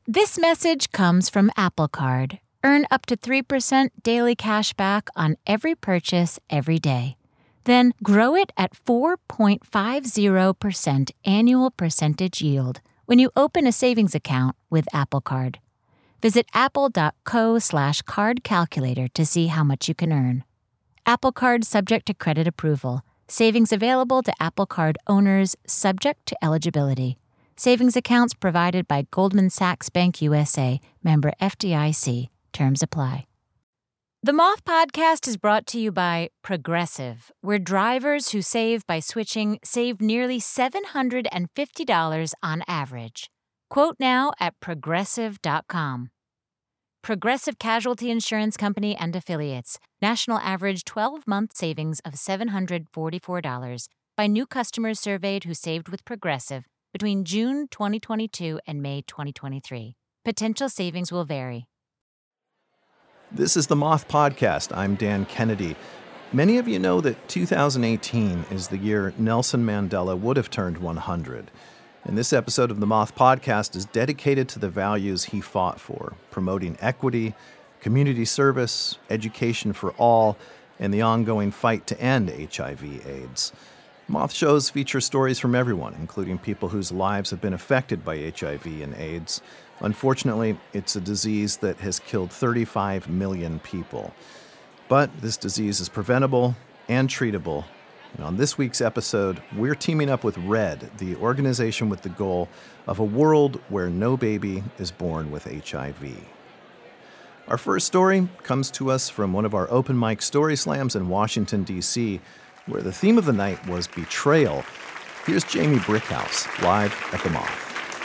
This message comes from Apple Card. Earn up to 3% daily cash back on every purchase every day. Then grow it at 4.50% annual percentage yield when you open a savings account with Apple Card. Visit apple.co/card calculator to see how much you can earn. Apple Card subject to credit approval. Savings available to Apple Card owners subject to eligibility. Savings accounts provided by Goldman Sachs Bank USA, member FDIC. Terms apply. The Moth Podcast is brought to you by Progressive, where drivers who save by switching save nearly $750 on average. Quote now at progressive.com. Progressive Casualty Insurance Company and Affiliates. National average 12-month savings of $744 by new customers surveyed who saved with Progressive between June 2022 and May 2023. Potential savings will vary. This is the Moth Podcast. I'm Dan Kennedy. Many of you know that 2018 is the year Nelson Mandela would have turned 100. And this episode of the Moth Podcast is dedicated to the values he fought for, promoting equity, community service, education for all, and the ongoing fight to end HIV/AIDS. Moth shows feature stories from everyone, including people whose lives have been affected by HIV and AIDS. Unfortunately, it's a disease that has killed 35 million people. But this disease is preventable and treatable. And on this week's episode, we're teaming up with RED, the organization with the goal of a world where no baby is born with HIV. Our first story comes to us from one of our open mic story slams in Washington, D.C., where the theme of the night was betrayal. Here's Jamie Brickhouse, live at the Moth.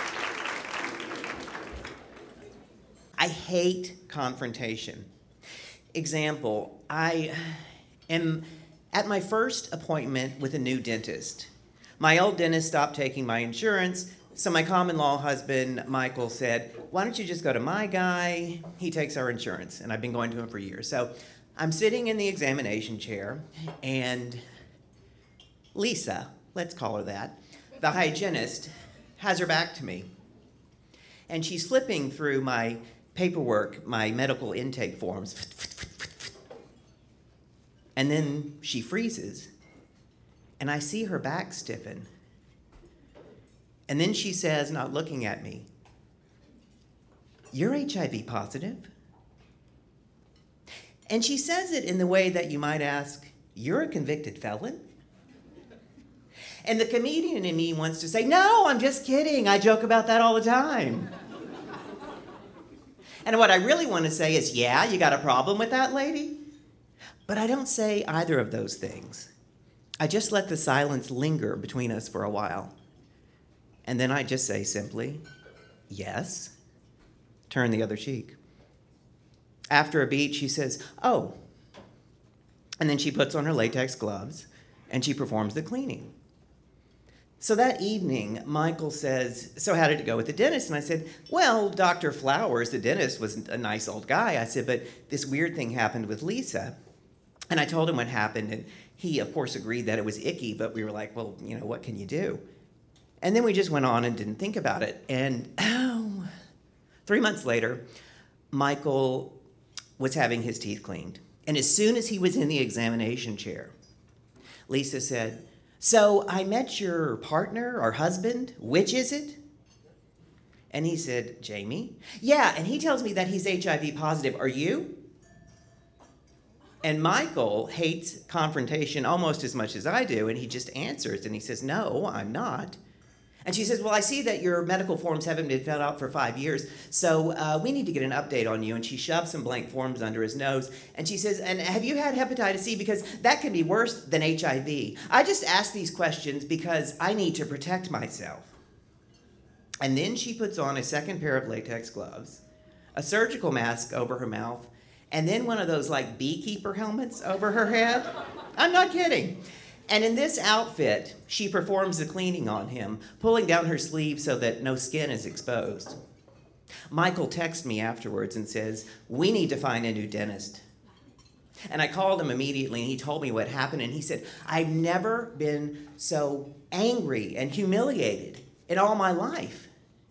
I hate confrontation. Example, I am at my first appointment with a new dentist. My old dentist stopped taking my insurance, so my common law husband, Michael, said, why don't you just go to my guy? He takes our insurance, and I've been going to him for years. So I'm sitting in the examination chair, and Lisa, let's call her that, the hygienist, has her back to me. And she's flipping through my paperwork, my medical intake forms. And then she freezes, and I see her back stiffen. And then she says, not looking at me, "You're HIV positive?" And she says it in the way that you might ask, "You're a convicted felon?" And the comedian in me wants to say, "No, I'm just kidding. I joke about that all the time." And what I really want to say is, yeah, you got a problem with that lady? But I don't say either of those things. I just let the silence linger between us for a while. And then I just say simply, yes, turn the other cheek. After a beat, she says, "Oh." And then she puts on her latex gloves and she performs the cleaning. So that evening, Michael says, "So how did it go with the dentist?" And I said, "Well, Dr. Flowers, the dentist, was a nice old guy." I said, "But this weird thing happened with Lisa." And I told him what happened, and he, of course, agreed that it was icky, but we were like, well, what can you do? And then we just went on and didn't think about it. And 3 months later, Michael was having his teeth cleaned. And as soon as he was in the examination chair, Lisa said, "So I met your partner or husband. Which is it?" And he said, "Jamie." "Yeah, and he tells me that he's HIV positive. Are you?" And Michael hates confrontation almost as much as I do, and he just answers, and he says, "No, I'm not." And she says, "Well, I see that your medical forms haven't been filled out for 5 years, so we need to get an update on you." And she shoves some blank forms under his nose, and she says, "And have you had hepatitis C? Because that can be worse than HIV. I just ask these questions because I need to protect myself." And then she puts on a second pair of latex gloves, a surgical mask over her mouth, and then one of those like beekeeper helmets over her head. I'm not kidding. And in this outfit, she performs the cleaning on him, pulling down her sleeve so that no skin is exposed. Michael texts me afterwards and says, "We need to find a new dentist." And I called him immediately, and he told me what happened, and he said, "I've never been so angry and humiliated in all my life."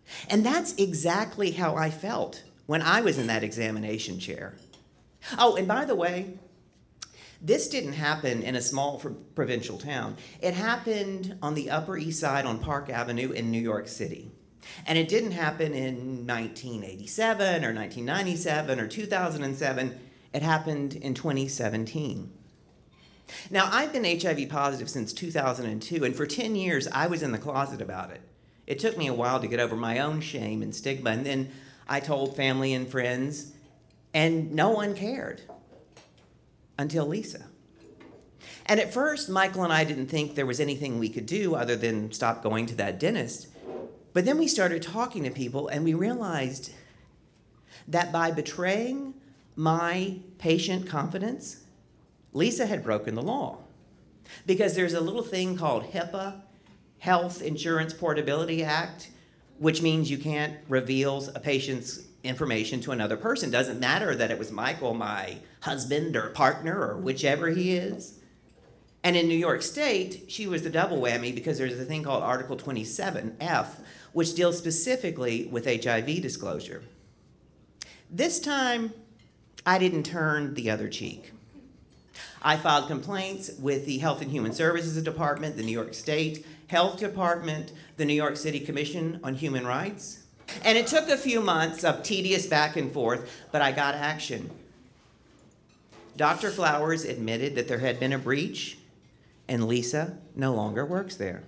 And that's exactly how I felt when I was in that examination chair. Oh, and by the way, this didn't happen in a small provincial town. It happened on the Upper East Side on Park Avenue in New York City. And it didn't happen in 1987 or 1997 or 2007. It happened in 2017. Now, I've been HIV positive since 2002, and for 10 years, I was in the closet about it. It took me a while to get over my own shame and stigma, and then I told family and friends, and no one cared until Lisa. And at first, Michael and I didn't think there was anything we could do other than stop going to that dentist. But then we started talking to people, and we realized that by betraying my patient confidence, Lisa had broken the law. Because there's a little thing called HIPAA, Health Insurance Portability Act, which means you can't reveal a patient's information to another person. Doesn't matter that it was Michael, my husband or partner or whichever he is. And in New York State, she was the double whammy because there's a thing called Article 27F, which deals specifically with HIV disclosure. This time, I didn't turn the other cheek. I filed complaints with the Health and Human Services Department, the New York State Health Department, the New York City Commission on Human Rights. And it took a few months of tedious back and forth, but I got action. Dr. Flowers admitted that there had been a breach, and Lisa no longer works there.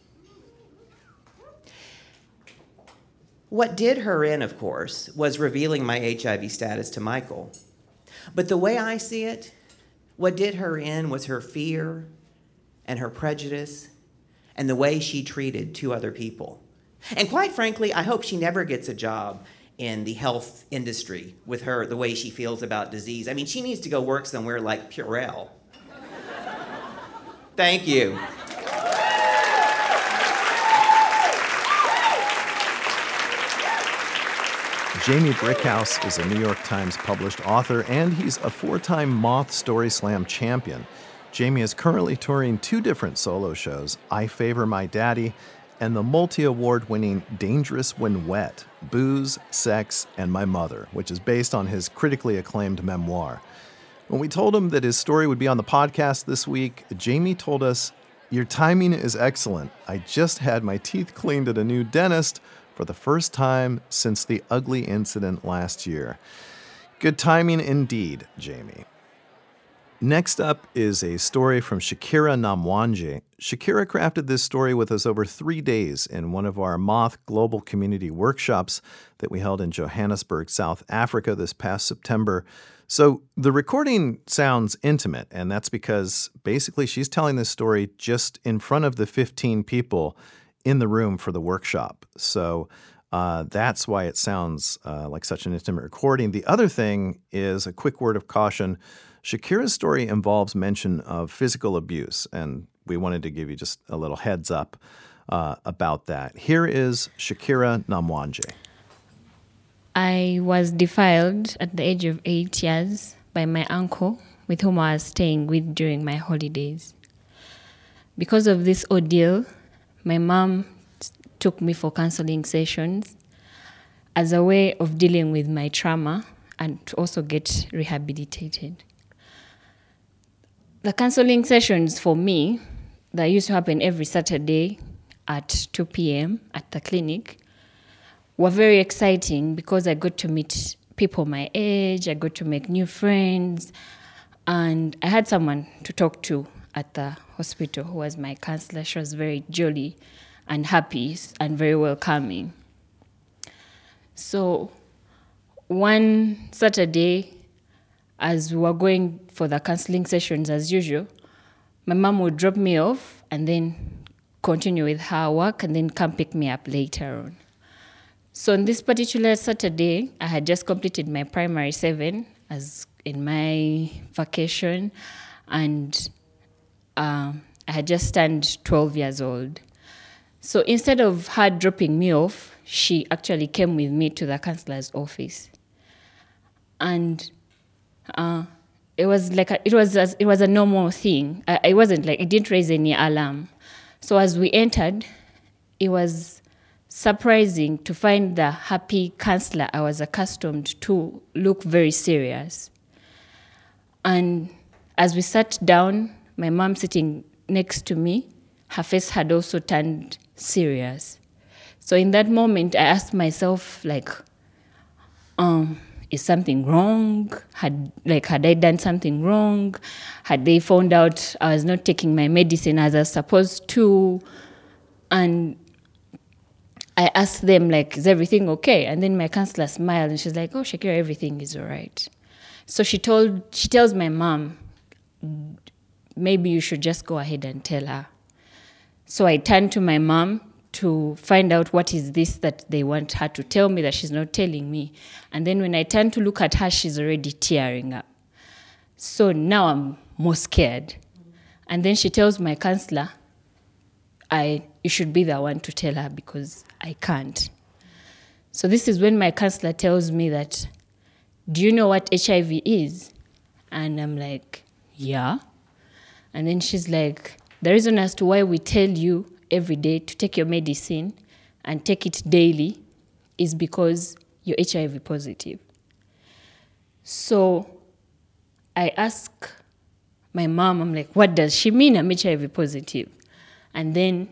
What did her in, of course, was revealing my HIV status to Michael. But the way I see it, what did her in was her fear and her prejudice and the way she treated two other people. And quite frankly, I hope she never gets a job in the health industry with her, the way she feels about disease. I mean, she needs to go work somewhere like Purell. Thank you. Jamie Brickhouse is a New York Times published author, and he's a 4-time Moth Story Slam champion. Jamie is currently touring 2 different solo shows, I Favor My Daddy, and the multi-award-winning Dangerous When Wet, Booze, Sex, and My Mother, which is based on his critically acclaimed memoir. When we told him that his story would be on the podcast this week, Jamie told us, "Your timing is excellent. I just had my teeth cleaned at a new dentist for the first time since the ugly incident last year." Good timing indeed, Jamie. Next up is a story from Shakira Namwanje. Shakira crafted this story with us over 3 days in one of our Moth Global Community Workshops that we held in Johannesburg, South Africa this past September. So the recording sounds intimate, and that's because basically she's telling this story just in front of the 15 people in the room for the workshop. So that's why it sounds like such an intimate recording. The other thing is a quick word of caution. Shakira's story involves mention of physical abuse, and we wanted to give you just a little heads up about that. Here is Shakira Namwanje. I was defiled at the age of 8 years by my uncle, with whom I was staying with during my holidays. Because of this ordeal, my mom took me for counseling sessions as a way of dealing with my trauma and to also get rehabilitated. The counseling sessions for me, that used to happen every Saturday at 2 p.m. at the clinic, were very exciting because I got to meet people my age, I got to make new friends, and I had someone to talk to at the hospital who was my counselor. She was very jolly and happy and very welcoming. So one Saturday, as we were going for the counseling sessions as usual, my mom would drop me off and then continue with her work and then come pick me up later on. So on this particular Saturday, I had just completed my primary 7 as in my vacation, and I had just turned 12 years old. So instead of her dropping me off, she actually came with me to the counselor's office. And it was a normal thing. It didn't raise any alarm. So as we entered, it was surprising to find the happy counselor I was accustomed to look very serious. And as we sat down, my mom sitting next to me, her face had also turned serious. So in that moment, I asked myself, like, is something wrong? Had I done something wrong? Had they found out I was not taking my medicine as I was supposed to? And I asked them, like, is everything okay? And then my counselor smiled and she's like, oh, Shakira, everything is all right. So she tells my mom, maybe you should just go ahead and tell her. So I turned to my mom to find out what is this that they want her to tell me that she's not telling me. And then when I turned to look at her, she's already tearing up. So now I'm more scared. And then she tells my counselor, you should be the one to tell her because I can't. So this is when my counselor tells me that, do you know what HIV is? And I'm like, yeah. And then she's like, the reason as to why we tell you every day to take your medicine and take it daily is because you're HIV positive. So I ask my mom, I'm like, what does she mean I'm HIV positive? And then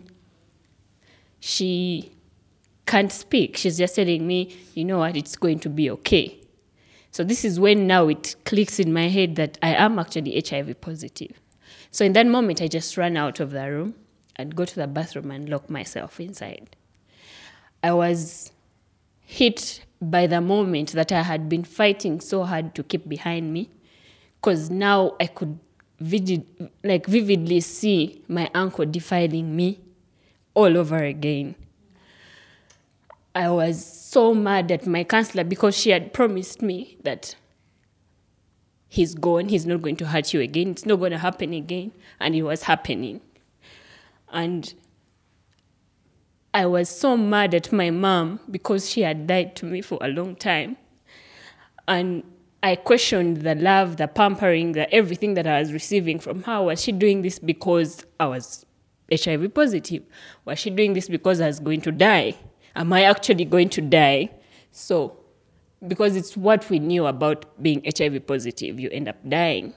she can't speak. She's just telling me, you know what, it's going to be okay. So this is when now it clicks in my head that I am actually HIV positive. So in that moment, I just ran out of the room. I'd go to the bathroom and lock myself inside. I was hit by the moment that I had been fighting so hard to keep behind me, because now I could vividly see my uncle defiling me all over again. I was so mad at my counselor because she had promised me that he's gone, he's not going to hurt you again, it's not going to happen again, and it was happening. And I was so mad at my mom because she had died to me for a long time. And I questioned the love, the pampering, the everything that I was receiving from her. Was she doing this because I was HIV positive? Was she doing this because I was going to die? Am I actually going to die? So, because it's what we knew about being HIV positive, you end up dying.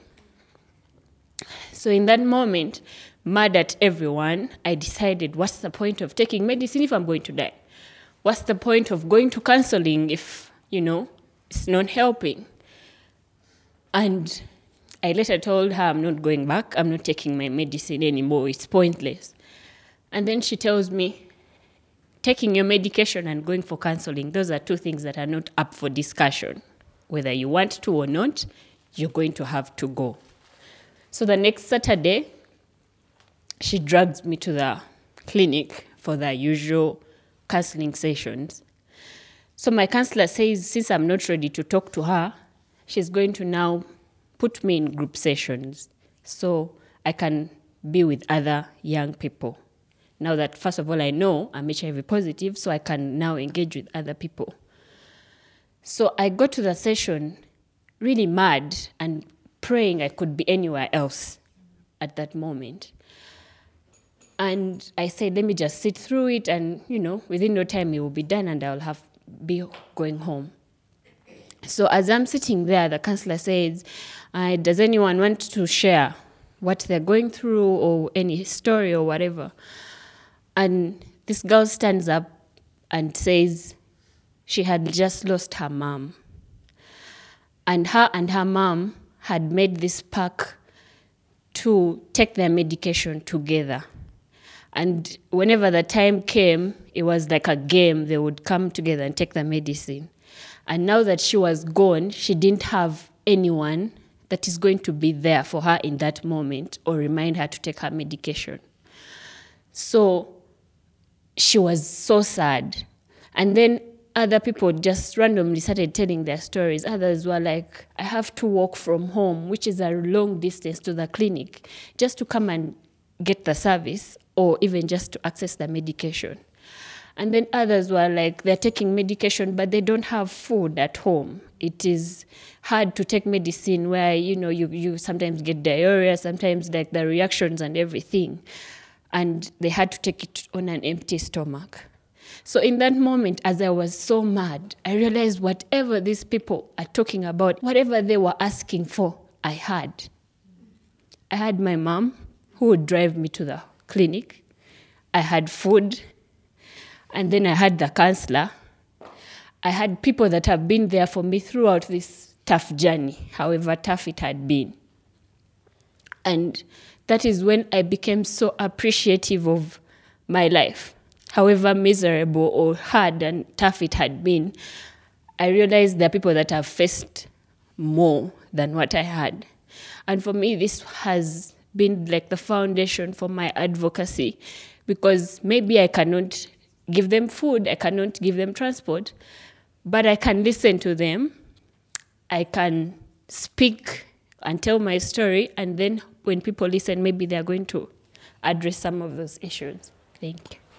So in that moment, mad at everyone, I decided, what's the point of taking medicine if I'm going to die? What's the point of going to counseling if, it's not helping? And I later told her, I'm not going back. I'm not taking my medicine anymore. It's pointless. And then she tells me, taking your medication and going for counseling, those are two things that are not up for discussion. Whether you want to or not, you're going to have to go. So the next Saturday, she drags me to the clinic for the usual counseling sessions. So my counselor says, since I'm not ready to talk to her, she's going to now put me in group sessions so I can be with other young people. Now that, first of all, I know I'm HIV positive, so I can now engage with other people. So I go to the session really mad and praying I could be anywhere else at that moment. And I said, let me just sit through it and, within no time it will be done and I'll be going home. So as I'm sitting there, the counselor says, does anyone want to share what they're going through or any story or whatever? And this girl stands up and says she had just lost her mom. And her mom had made this pact to take their medication together. And whenever the time came, it was like a game. They would come together and take the medicine. And now that she was gone, she didn't have anyone that is going to be there for her in that moment or remind her to take her medication. So she was so sad. And then other people just randomly started telling their stories. Others were like, I have to walk from home, which is a long distance, to the clinic, just to come and get the service or even just to access the medication. And then others were like, they're taking medication, but they don't have food at home. It is hard to take medicine where, you sometimes get diarrhea, sometimes like the reactions and everything. And they had to take it on an empty stomach. So in that moment, as I was so mad, I realized whatever these people are talking about, whatever they were asking for, I had. I had my mom who would drive me to the clinic. I had food. And then I had the counselor. I had people that have been there for me throughout this tough journey, however tough it had been. And that is when I became so appreciative of my life. However miserable or hard and tough it had been, I realized there are people that have faced more than what I had. And for me, this has been like the foundation for my advocacy, because maybe I cannot give them food, I cannot give them transport, but I can listen to them, I can speak and tell my story, and then when people listen, maybe they're going to address some of those issues. Thank you.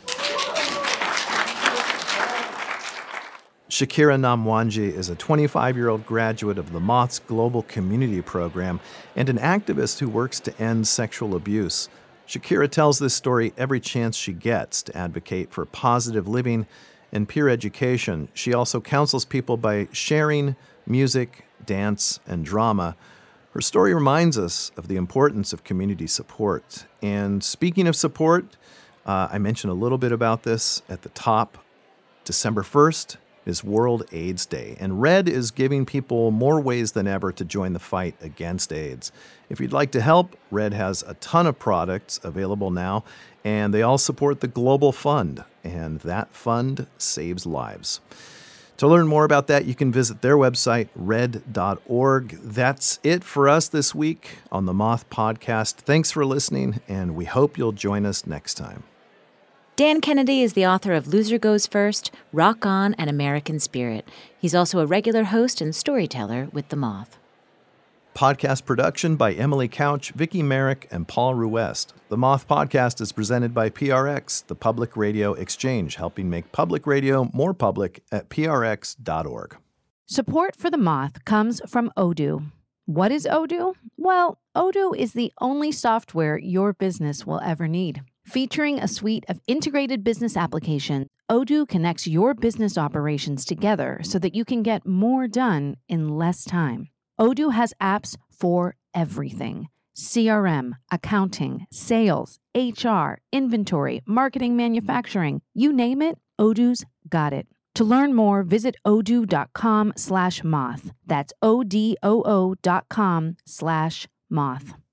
Shakira Namwanji is a 25-year-old graduate of the Moth's Global Community Program and an activist who works to end sexual abuse. Shakira tells this story every chance she gets to advocate for positive living and peer education. She also counsels people by sharing music, dance, and drama. Her story reminds us of the importance of community support. And speaking of support, I mentioned a little bit about this at the top. December 1st is World AIDS Day, and RED is giving people more ways than ever to join the fight against AIDS. If you'd like to help, RED has a ton of products available now, and they all support the Global Fund, and that fund saves lives. To learn more about that, you can visit their website, red.org. That's it for us this week on the Moth Podcast. Thanks for listening, and we hope you'll join us next time. Dan Kennedy is the author of Loser Goes First, Rock On, and American Spirit. He's also a regular host and storyteller with The Moth. Podcast production by Emily Couch, Vicky Merrick, and Paul Ruest. The Moth Podcast is presented by PRX, the Public Radio Exchange, helping make public radio more public at prx.org. Support for The Moth comes from Odoo. What is Odoo? Well, Odoo is the only software your business will ever need. Featuring a suite of integrated business applications, Odoo connects your business operations together so that you can get more done in less time. Odoo has apps for everything: CRM, accounting, sales, HR, inventory, marketing, manufacturing. You name it, Odoo's got it. To learn more, visit odoo.com/moth. That's ODOO.com/moth.